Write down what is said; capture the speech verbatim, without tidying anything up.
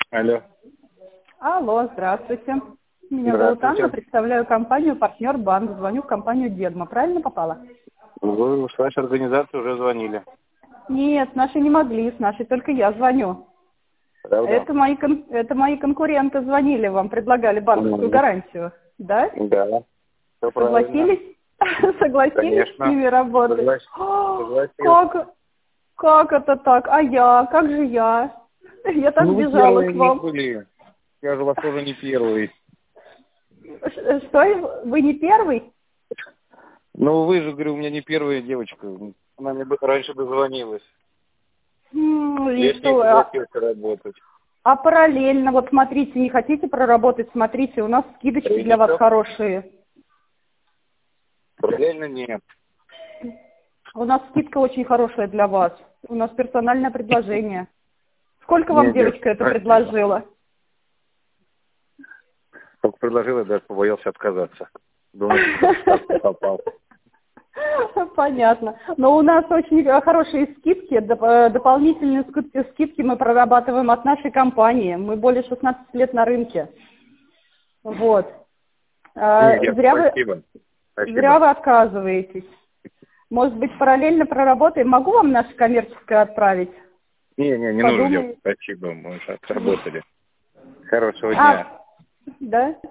Алло. Алло, здравствуйте. Меня зовут Здравствуйте. Анна, представляю компанию «Партнер Банк». Звоню в компанию «Дедма». Правильно попала? Вы с вашей организации уже звонили. Нет, с нашей не могли, с нашей только я звоню. Правда? Это мои, кон- это мои конкуренты звонили вам, предлагали банковскую Мгм. гарантию. Да? Да. Все правильно. Согласились? Согласились с Конечно. ними работать? Соглас- О, Согласился. как, как это так? А я? Как же я? Я так Ну, вы бежала первые к не вам. были. Я же у вас тоже не первый. Ш- Что? Вы не первый? Ну, вы же, говорю, у меня не первая девочка. Она мне бы раньше бы звонилась. М, И Я с ней что? А, согласился работать. а параллельно, вот смотрите, не хотите проработать, смотрите, у нас скидочки для вас Принято. хорошие. Параллельно нет. У нас скидка очень хорошая для вас. У нас персональное предложение. Сколько вам Нет, нет, девочка это спасибо. предложила? Только предложила, даже побоялся отказаться. Думаю, что попал. Понятно. Но у нас очень э, хорошие скидки, доп- э, дополнительные скидки, скидки мы прорабатываем от нашей компании. Мы более шестнадцати лет на рынке. Вот. Нет, Э, нет, Зря вы, спасибо. зря Спасибо. вы отказываетесь. Может быть, параллельно проработаем. Могу вам наше коммерческое отправить? Не, не, не нужно делать. Подумай. Спасибо, мы уже отработали. Хорошего дня. А, да?